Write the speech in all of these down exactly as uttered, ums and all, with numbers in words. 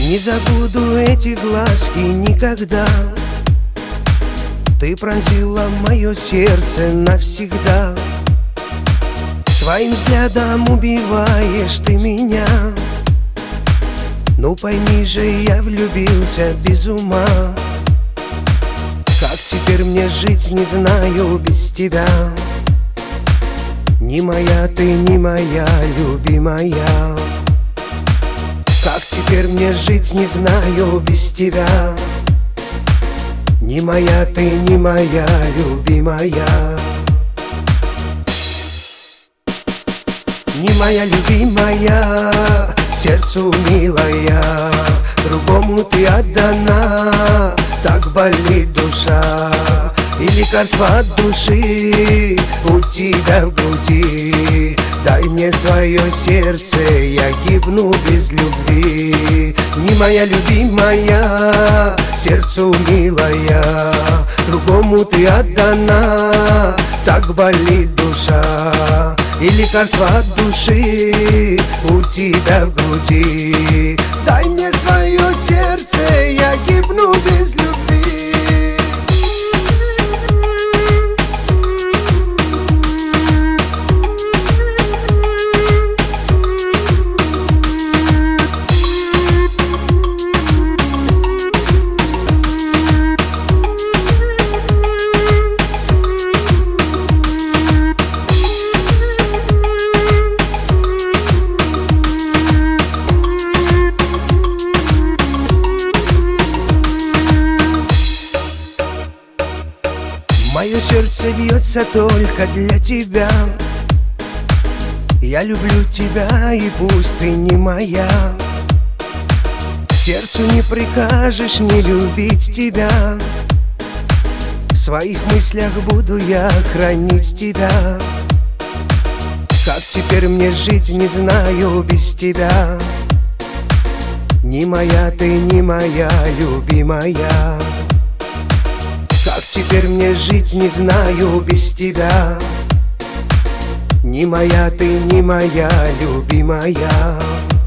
Не забуду эти глазки никогда. Ты пронзила мое сердце навсегда. Своим взглядом убиваешь ты меня. Ну пойми же, я влюбился без ума. Как теперь мне жить, не знаю без тебя. Не моя ты, не моя любимая. Как теперь мне жить, не знаю без тебя. Не моя ты, не моя любимая. Не моя любимая, сердцу милая, другому ты отдана. Так болит душа, и лекарство от души у тебя в груди. Дай мне свое сердце, я гибну без любви. Не моя любимая, сердцу милая, другому ты отдана. Так болит душа, и лекарство от души у тебя в груди. Дай мне свое сердце, я гибну без любви. Мое сердце бьется только для тебя. Я люблю тебя, и пусть ты не моя. Сердцу не прикажешь не любить тебя. В своих мыслях буду я хранить тебя. Как теперь мне жить, не знаю без тебя. Не моя ты, не моя любимая. Как теперь мне жить, не знаю без тебя. Не моя ты, не моя любимая.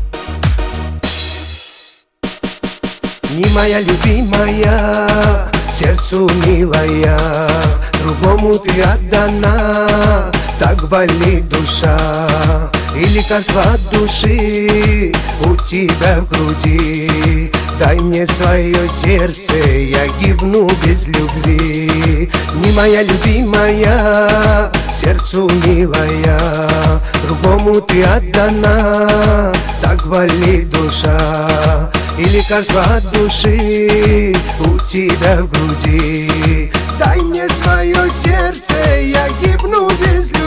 Не моя любимая, сердцу милая, другому ты отдана. Так болит душа, и лекарство от души у тебя в груди. Дай мне свое сердце, я гибну без любви. Не моя любимая, сердцу милая, другому ты отдана. Так болит душа, и лекарство от души у тебя в груди. Дай мне свое сердце, я гибну без любви.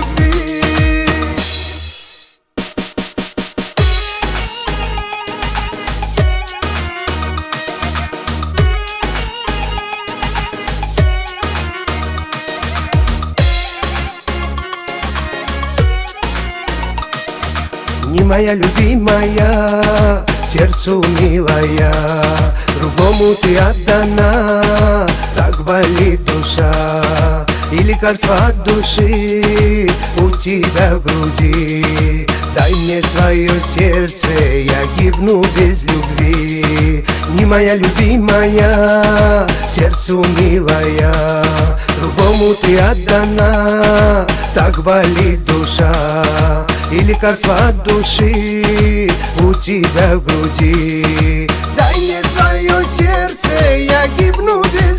Не моя любимая, сердцу милая, другому ты отдана. Так болит душа, и лекарство от души у тебя в груди. Дай мне свое сердце, я гибну без любви. Не моя любимая, сердцу милая, другому ты отдана. Так болит душа, и лекарство от души у тебя в груди. Дай мне свое сердце, я гибну без